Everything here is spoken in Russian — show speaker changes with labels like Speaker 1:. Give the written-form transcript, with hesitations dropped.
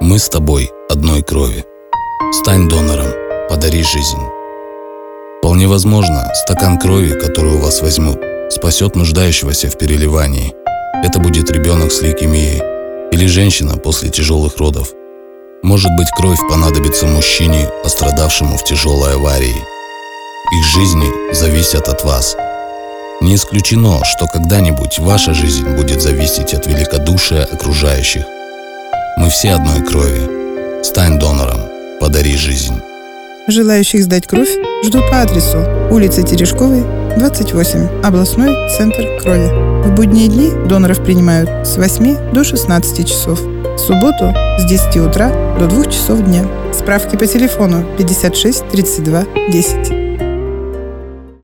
Speaker 1: Мы с тобой одной крови. Стань донором, подари жизнь. Вполне возможно, стакан крови, который у вас возьмут, спасет нуждающегося в переливании. Это будет ребенок с лейкемией или женщина после тяжелых родов. Может быть, кровь понадобится мужчине, пострадавшему в тяжелой аварии. Их жизни зависят от вас. Не исключено, что когда-нибудь ваша жизнь будет зависеть от великодушия окружающих. Мы все одной крови. Стань донором, подари жизнь.
Speaker 2: Желающих сдать кровь ждут по адресу: улица Терешковой, 28, областной центр крови. В будние дни доноров принимают с 8 до 16 часов. В субботу с 10 утра до 2 часов дня. Справки по телефону 56 32 10.